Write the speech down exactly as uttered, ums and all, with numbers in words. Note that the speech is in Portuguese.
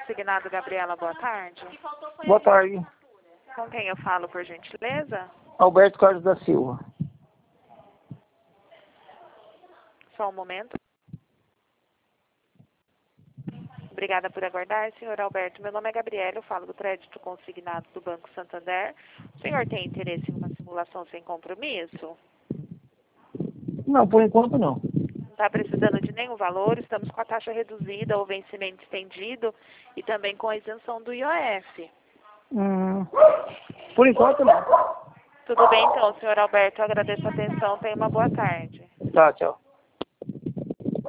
Consignado Gabriela, boa tarde. Boa tarde. Com quem eu falo, por gentileza? Alberto Carlos da Silva. Só um momento. Obrigada por aguardar, senhor Alberto. Meu nome é Gabriela, eu falo do crédito consignado do Banco Santander. O senhor tem interesse em uma simulação sem compromisso? Não, por enquanto não. Não está precisando de nenhum valor, estamos com a taxa reduzida ou vencimento estendido e também com a isenção do I O F. Hum, por enquanto não. Tudo bem então, senhor Alberto, eu agradeço a atenção, tenha uma boa tarde. Tá, tchau.